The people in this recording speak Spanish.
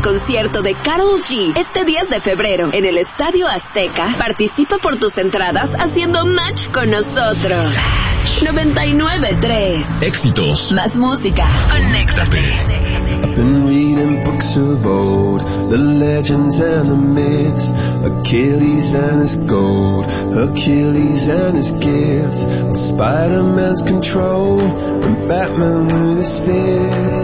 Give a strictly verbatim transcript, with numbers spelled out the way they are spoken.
concierto de Karol G este diez de febrero en el Estadio Azteca, participa por tus entradas haciendo match con nosotros. noventa y nueve tres. Éxitos. Más música. Conéctate. I've been reading books of old, the legends and the myths, Achilles and his gold, Achilles and his gifts, Spider-Man's control, and Batman with his fist.